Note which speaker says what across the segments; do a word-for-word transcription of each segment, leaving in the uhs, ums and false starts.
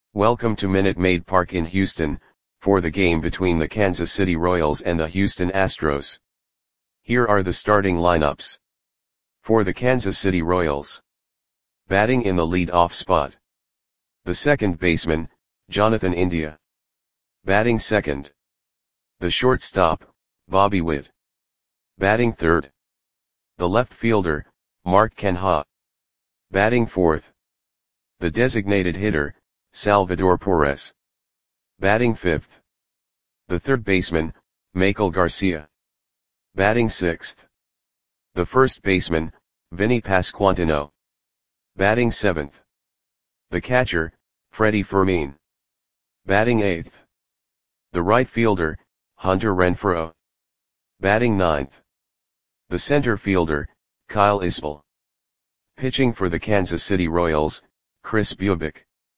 Speaker 1: Welcome to Minute Maid Park in Houston, for the game between the Kansas City Royals and the Houston Astros. Here are the starting lineups. For the Kansas City Royals. Batting in the lead-off spot. The second baseman, Jonathan India. Batting second. The shortstop, Bobby Witt. Batting third. The left fielder, Mark Canha. Batting fourth. The designated hitter, Salvador Perez. Batting fifth. The third baseman, Maikel Garcia. Batting sixth. The first baseman, Vinny Pasquantino. Batting seventh. The catcher, Freddie Fermin. Batting eighth. The right fielder, Hunter Renfroe. Batting ninth. The center fielder, Kyle Isbell. Pitching for the Kansas City Royals, Kris Bubic.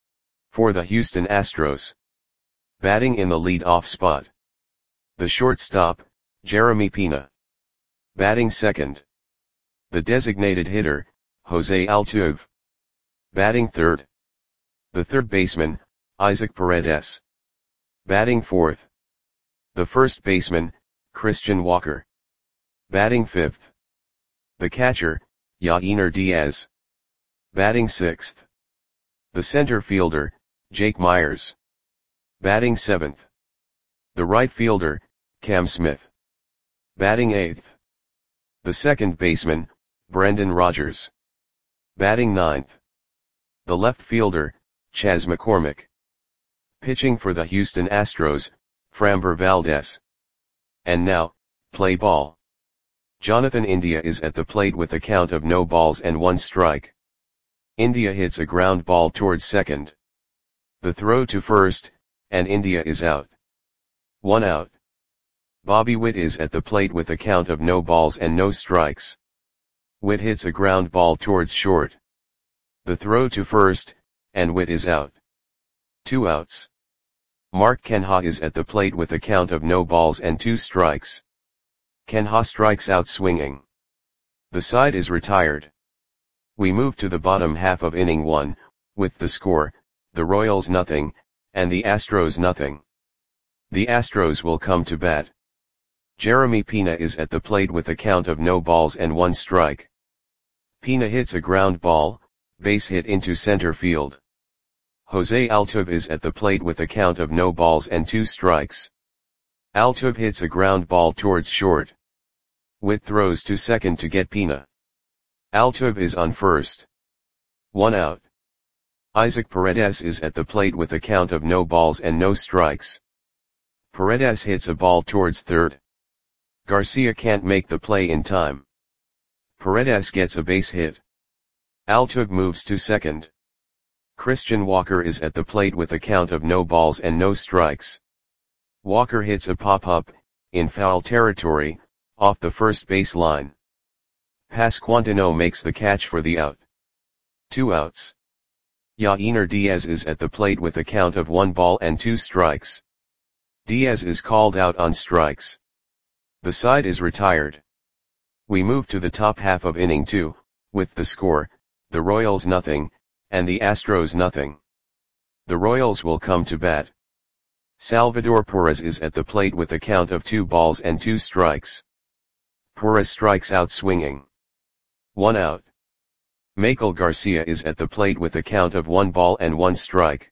Speaker 1: For the Houston Astros. Batting in the lead-off spot. The shortstop, Jeremy Pena. Batting second. The designated hitter, Jose Altuve. Batting third. The third baseman, Isaac Paredes. Batting fourth. The first baseman, Christian Walker. Batting fifth. The catcher, Yainer Diaz. Batting sixth. The center fielder, Jake Meyers. Batting seventh. The right fielder, Cam Smith. Batting eighth. The second baseman, Brendan Rodgers. Batting ninth. The left fielder, Chas McCormick. Pitching for the Houston Astros, Framber Valdez. And now, play ball. Jonathan India is at the plate with a count of no balls and one strike. India hits a ground ball towards second. The throw to first, and India is out. One out. Bobby Witt is at the plate with a count of no balls and no strikes. Witt hits a ground ball towards short. The throw to first, and Witt is out. Two outs. Mark Canha is at the plate with a count of no balls and two strikes. Canha strikes out swinging. The side is retired. We move to the bottom half of inning one, with the score, the Royals nothing, and the Astros nothing. The Astros will come to bat. Jeremy Pena is at the plate with a count of no balls and one strike. Pena hits a ground ball, base hit into center field. Jose Altuve is at the plate with a count of no balls and two strikes. Altuve hits a ground ball towards short. Witt throws to second to get Pena. Altuve is on first. One out. Isaac Paredes is at the plate with a count of no balls and no strikes. Paredes hits a ball towards third. Garcia can't make the play in time. Paredes gets a base hit. Altuve moves to second. Christian Walker is at the plate with a count of no balls and no strikes. Walker hits a pop-up, in foul territory, off the first base line. Pasquantino makes the catch for the out. Two outs. Yainer Diaz is at the plate with a count of one ball and two strikes. Diaz is called out on strikes. The side is retired. We move to the top half of inning two, with the score, the Royals nothing, and the Astros nothing. The Royals will come to bat. Salvador Perez is at the plate with a count of two balls and two strikes. Perez strikes out swinging. One out. Maikel Garcia is at the plate with a count of one ball and one strike.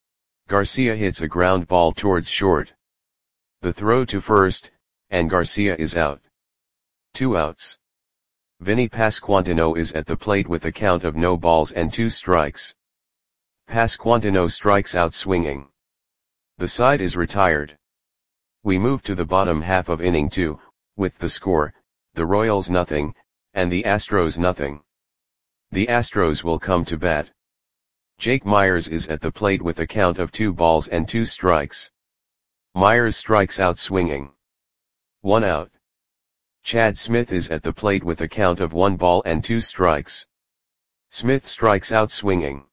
Speaker 1: Garcia hits a ground ball towards short. The throw to first, and Garcia is out. Two outs. Vinny Pasquantino is at the plate with a count of no balls and two strikes. Pasquantino strikes out swinging. The side is retired. We move to the bottom half of inning two, with the score, the Royals nothing, and the Astros nothing. The Astros will come to bat. Jake Meyers is at the plate with a count of two balls and two strikes. Meyers strikes out swinging. One out. Chad Smith is at the plate with a count of one ball and two strikes. Smith strikes out swinging.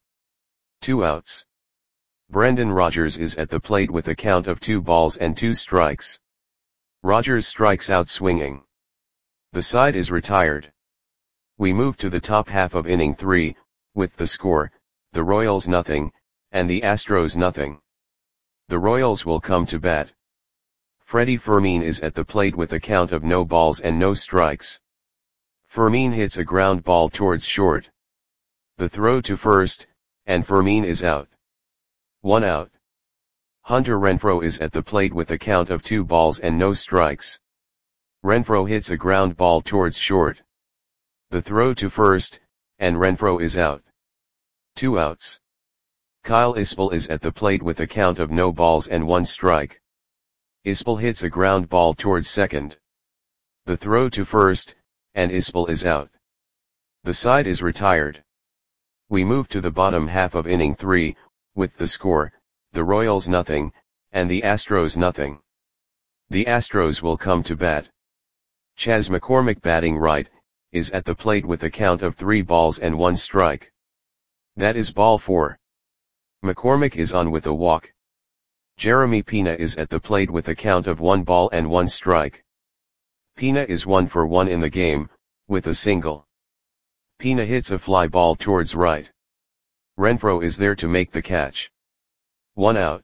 Speaker 1: Two outs. Brendan Rodgers is at the plate with a count of two balls and two strikes. Rodgers strikes out swinging. The side is retired. We move to the top half of inning three, with the score, the Royals nothing, and the Astros nothing. The Royals will come to bat. Freddie Fermin is at the plate with a count of no balls and no strikes. Fermin hits a ground ball towards short. The throw to first, and Fermin is out. One out. Hunter Renfroe is at the plate with a count of two balls and no strikes. Renfroe hits a ground ball towards short. The throw to first, and Renfroe is out. Two outs. Kyle Isbell is at the plate with a count of no balls and one strike. Isbell hits a ground ball towards second. The throw to first, and Isbell is out. The side is retired. We move to the bottom half of inning three, with the score, the Royals nothing, and the Astros nothing. The Astros will come to bat. Chas McCormick, batting right, is at the plate with a count of three balls and one strike. That is ball four. McCormick is on with a walk. Jeremy Pena is at the plate with a count of one ball and one strike. Pena is one for one in the game, with a single. Pena hits a fly ball towards right. Renfroe is there to make the catch. One out.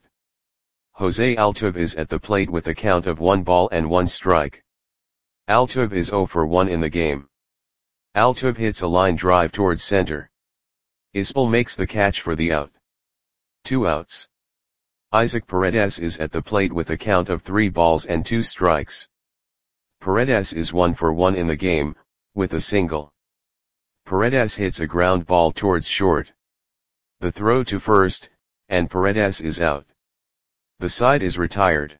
Speaker 1: Jose Altuve is at the plate with a count of one ball and one strike. Altuve is zero for one in the game. Altuve hits a line drive towards center. Isbell makes the catch for the out. Two outs. Isaac Paredes is at the plate with a count of three balls and two strikes. Paredes is one for one in the game, with a single. Paredes hits a ground ball towards short. The throw to first, and Paredes is out. The side is retired.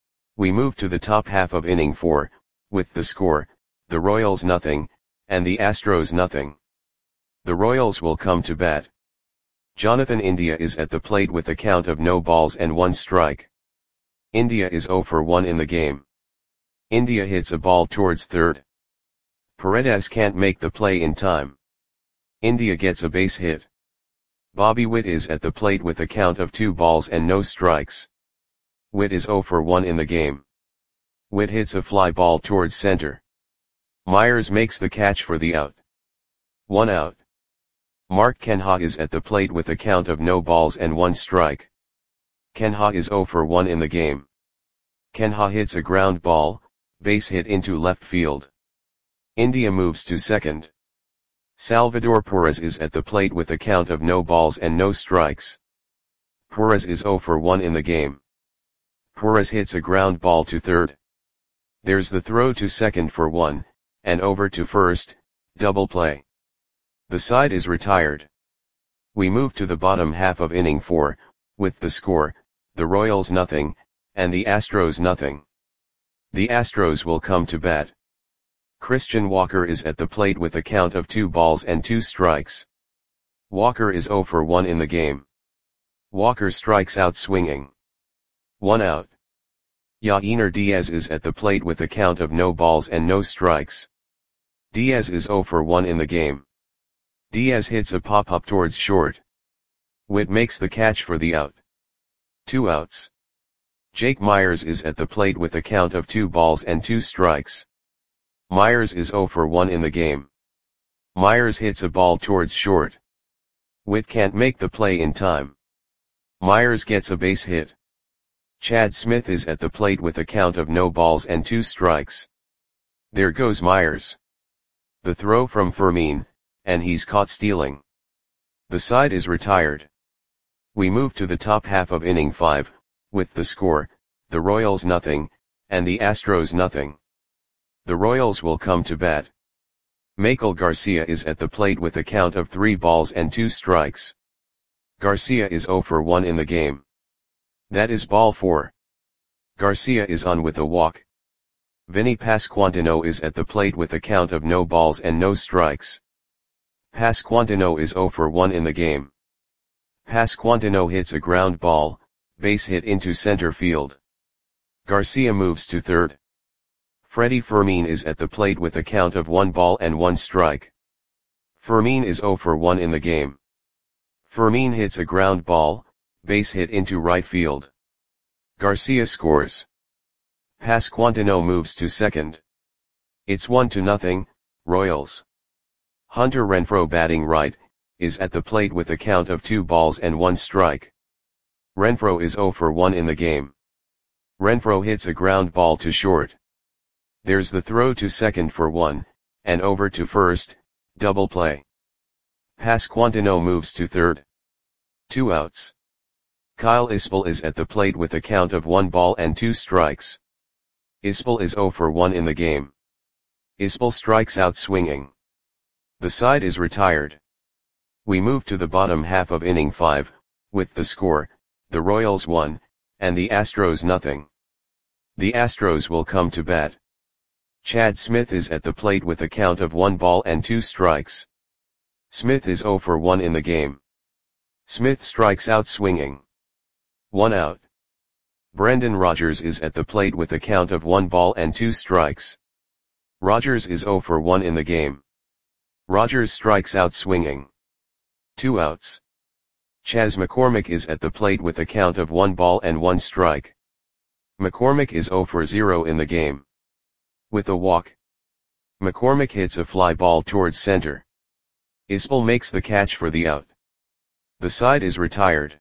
Speaker 1: We move to the top half of inning four, with the score, the Royals nothing, and the Astros nothing. The Royals will come to bat. Jonathan India is at the plate with a count of no balls and one strike. India is zero for one in the game. India hits a ball towards third. Paredes can't make the play in time. India gets a base hit. Bobby Witt is at the plate with a count of two balls and no strikes. Witt is zero for one in the game. Witt hits a fly ball towards center. Myers makes the catch for the out. One out. Mark Canha is at the plate with a count of no balls and one strike. Canha is zero for one in the game. Canha hits a ground ball, base hit into left field. India moves to second. Salvador Perez is at the plate with a count of no balls and no strikes. Perez is zero for one in the game. Perez hits a ground ball to third. There's the throw to second for one, and over to first, double play. The side is retired. We move to the bottom half of inning four, with the score, the Royals nothing, and the Astros nothing. The Astros will come to bat. Christian Walker is at the plate with a count of two balls and two strikes. Walker is zero for one in the game. Walker strikes out swinging. One out. Yainer Diaz is at the plate with a count of no balls and no strikes. Diaz is zero for one in the game. Diaz hits a pop-up towards short. Witt makes the catch for the out. Two outs. Jake Myers is at the plate with a count of two balls and two strikes. Myers is zero for one in the game. Myers hits a ball towards short. Witt can't make the play in time. Myers gets a base hit. Chad Smith is at the plate with a count of no balls and two strikes. There goes Myers. The throw from Fermin, and he's caught stealing. The side is retired. We move to the top half of inning five, with the score, the Royals nothing, and the Astros nothing. The Royals will come to bat. Michael Garcia is at the plate with a count of three balls and two strikes. Garcia is zero for one in the game. That is ball four. Garcia is on with a walk. Vinny Pasquantino is at the plate with a count of no balls and no strikes. Pasquantino is zero for one in the game. Pasquantino hits a ground ball, base hit into center field. Garcia moves to third. Freddie Fermin is at the plate with a count of one ball and one strike. Fermin is zero for one in the game. Fermin hits a ground ball, base hit into right field. Garcia scores. Pasquantino moves to second. It's one to nothing, Royals. Hunter Renfroe, batting right, is at the plate with a count of two balls and one strike. Renfroe is zero for one in the game. Renfroe hits a ground ball to short. There's the throw to second for one, and over to first, double play. Pasquantino moves to third. Two outs. Kyle Isbell is at the plate with a count of one ball and two strikes. Isbell is zero for one in the game. Isbell strikes out swinging. The side is retired. We move to the bottom half of inning five, with the score, the Royals one, and the Astros nothing. The Astros will come to bat. Chad Smith is at the plate with a count of one ball and two strikes. Smith is zero for one in the game. Smith strikes out swinging. One out. Brendan Rodgers is at the plate with a count of one ball and two strikes. Rodgers is zero for one in the game. Rodgers strikes out swinging. Two outs. Chas McCormick is at the plate with a count of one ball and one strike. McCormick is zero for zero in the game. With a walk, McCormick hits a fly ball towards center. Isbell makes the catch for the out. The side is retired.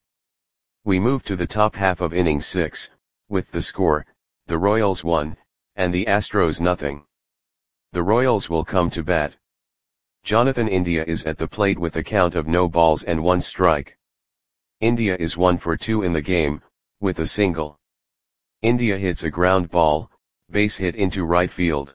Speaker 1: We move to the top half of inning six, with the score, the Royals one, and the Astros nothing. The Royals will come to bat. Jonathan India is at the plate with a count of no balls and one strike. India is one for two in the game, with a single. India hits a ground ball, base hit into right field.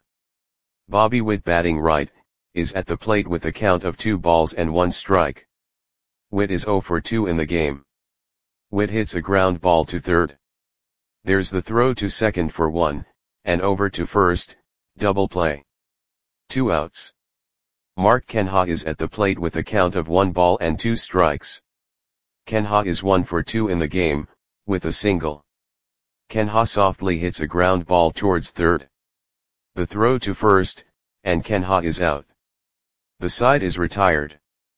Speaker 1: Bobby Witt, batting right, is at the plate with a count of two balls and one strike. Witt is zero for two in the game. Witt hits a ground ball to third. There's the throw to second for one, and over to first, double play. Two outs. Mark Canha is at the plate with a count of one ball and two strikes. Canha is one for two in the game, with a single. Canha softly hits a ground ball towards third. The throw to first, and Canha is out. The side is retired.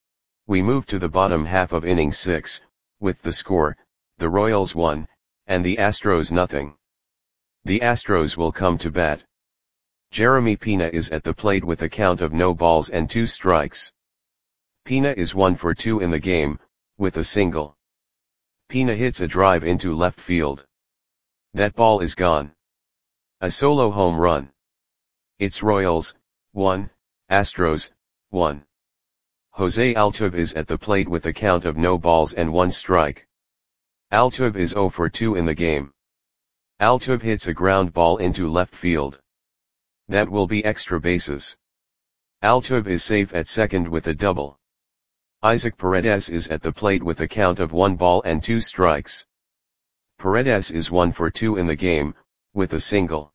Speaker 1: We move to the bottom half of inning six, with the score, the Royals one, and the Astros nothing. The Astros will come to bat. Jeremy Pena is at the plate with a count of no balls and two strikes. Pena is one for two in the game, with a single. Pena hits a drive into left field. That ball is gone. A solo home run. It's Royals, one, Astros, one. Jose Altuve is at the plate with a count of no balls and one strike. Altuve is zero for two in the game. Altuve hits a ground ball into left field. That will be extra bases. Altuve is safe at second with a double. Isaac Paredes is at the plate with a count of one ball and two strikes. Paredes is one for two in the game, with a single.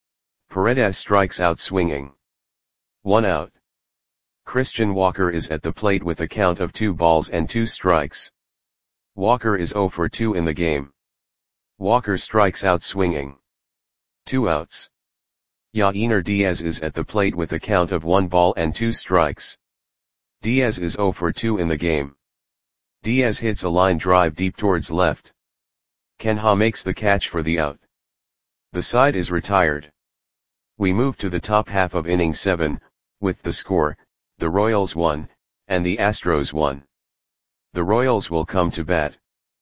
Speaker 1: Paredes strikes out swinging. One out. Christian Walker is at the plate with a count of two balls and two strikes. Walker is zero for two in the game. Walker strikes out swinging. Two outs. Yainer Diaz is at the plate with a count of one ball and two strikes. Diaz is zero for two in the game. Diaz hits a line drive deep towards left. Canha makes the catch for the out. The side is retired. We move to the top half of inning seven, with the score, the Royals one, and the Astros one. The Royals will come to bat.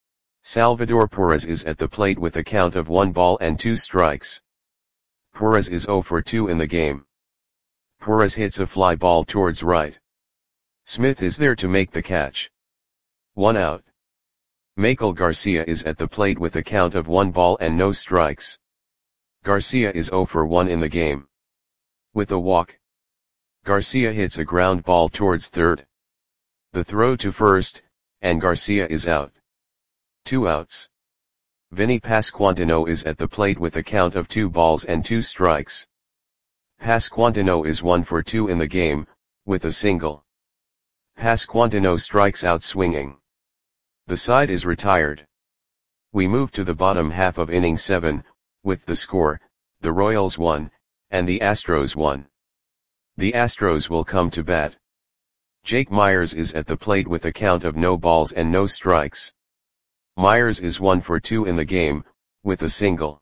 Speaker 1: Salvador Perez is at the plate with a count of one ball and two strikes. Perez is zero for two in the game. Perez hits a fly ball towards right. Smith is there to make the catch. One out. Maikel Garcia is at the plate with a count of one ball and no strikes. Garcia is zero for one in the game. With a walk, Garcia hits a ground ball towards third. The throw to first, and Garcia is out. Two outs. Vinny Pasquantino is at the plate with a count of two balls and two strikes. Pasquantino is one for two in the game, with a single. Pasquantino strikes out swinging. The side is retired. We move to the bottom half of inning seven, with the score, the Royals one, and the Astros one. The Astros will come to bat. Jake Myers is at the plate with a count of no balls and no strikes. Myers is one for two in the game, with a single.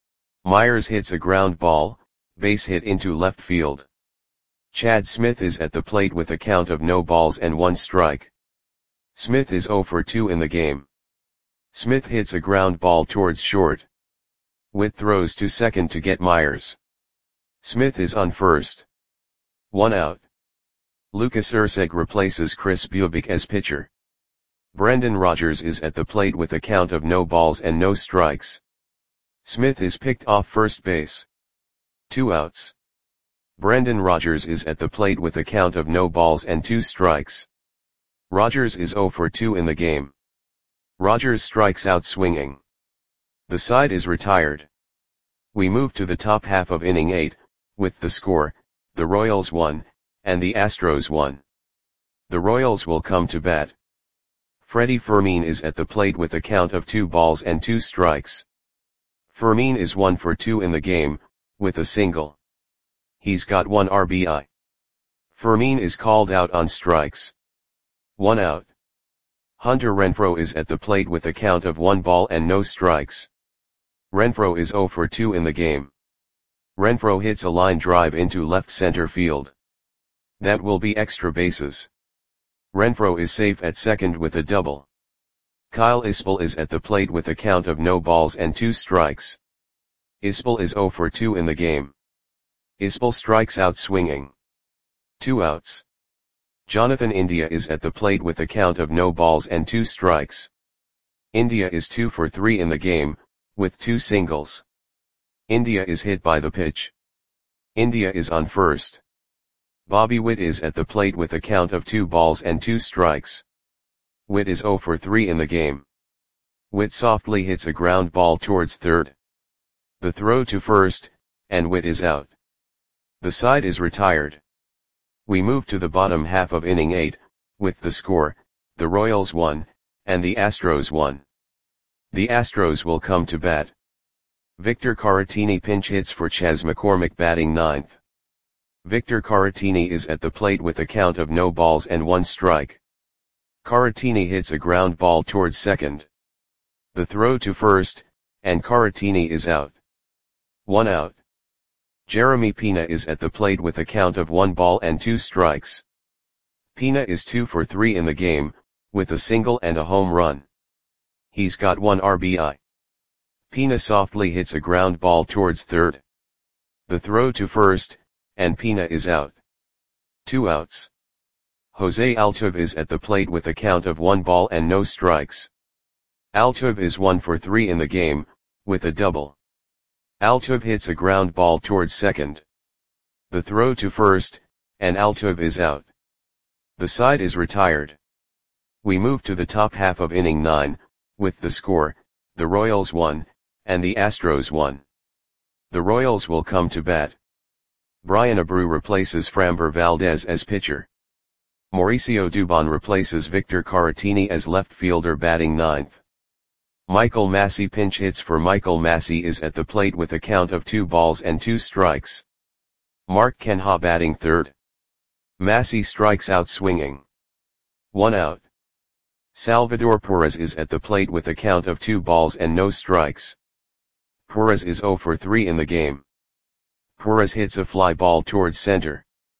Speaker 1: Myers hits a ground ball, base hit into left field. Chad Smith is at the plate with a count of no balls and one strike. Smith is zero for two in the game. Smith hits a ground ball towards short. Witt throws to second to get Myers. Smith is on first. One out. Lucas Erceg replaces Chris Bubic as pitcher. Brendan Rodgers is at the plate with a count of no balls and no strikes. Smith is picked off first base. Two outs. Brendan Rodgers is at the plate with a count of no balls and two strikes. Rodgers is zero for two in the game. Rodgers strikes out swinging. The side is retired. We move to the top half of inning eight, with the score, the Royals won, and the Astros won. The Royals will come to bat. Freddie Fermin is at the plate with a count of two balls and two strikes. Fermin is one for two in the game, with a single. He's got one R B I. Fermin is called out on strikes. One out. Hunter Renfroe is at the plate with a count of one ball and no strikes. Renfroe is zero for two in the game. Renfroe hits a line drive into left center field. That will be extra bases. Renfroe is safe at second with a double. Kyle Isbell is at the plate with a count of no balls and two strikes. Isbell is zero for two in the game. Isbell strikes out swinging. Two outs. Jonathan India is at the plate with a count of no balls and two strikes. India is two for three in the game, with two singles. India is hit by the pitch. India is on first. Bobby Witt is at the plate with a count of two balls and two strikes. Witt is zero for three in the game. Witt softly hits a ground ball towards third. The throw to first, and Witt is out. The side is retired. We move to the bottom half of inning eight, with the score, the Royals won, and the Astros won. The Astros will come to bat. Victor Caratini pinch hits for Chas McCormick batting ninth. Victor Caratini is at the plate with a count of no balls and one strike. Caratini hits a ground ball towards second. The throw to first, and Caratini is out. One out. Jeremy Pena is at the plate with a count of one ball and two strikes. Pena is two for three in the game, with a single and a home run. He's got one R B I. Pena softly hits a ground ball towards third. The throw to first, and Pena is out. Two outs. Jose Altuve is at the plate with a count of one ball and no strikes. Altuve is one for three in the game, with a double. Altuve hits a ground ball towards second. The throw to first, and Altuve is out. The side is retired. We move to the top half of inning nine, with the score, the Royals won, and the Astros won. The Royals will come to bat. Brian Abreu replaces Framber Valdez as pitcher. Mauricio Dubon replaces Victor Caratini as left fielder batting ninth. Michael Massey pinch hits for Michael Massey is at the plate with a count of two balls and two strikes. Mark Canha batting third. Massey strikes out swinging. One out. Salvador Perez is at the plate with a count of two balls and no strikes. Perez is zero for three in the game. Perez hits a fly ball towards center.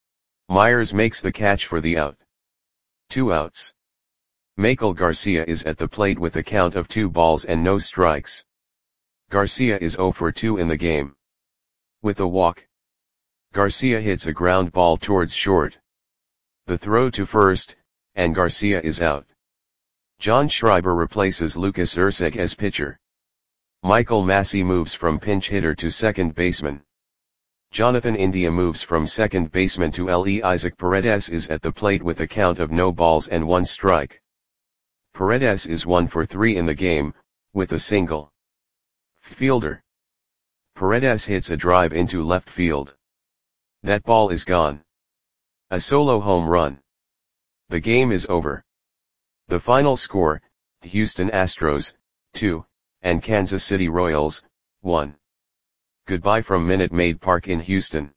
Speaker 1: Myers makes the catch for the out. Two outs. Michael Garcia is at the plate with a count of two balls and no strikes. Garcia is zero for two in the game. With a walk. Garcia hits a ground ball towards short. The throw to first, and Garcia is out. John Schreiber replaces Lucas Erceg as pitcher. Michael Massey moves from pinch hitter to second baseman. Jonathan India moves from second baseman to L E Isaac Paredes is at the plate with a count of no balls and one strike. Paredes is one for three in the game, with a single. Fielder. Paredes hits a drive into left field. That ball is gone. A solo home run. The game is over. The final score, Houston Astros, two, and Kansas City Royals, one. Goodbye from Minute Maid Park in Houston.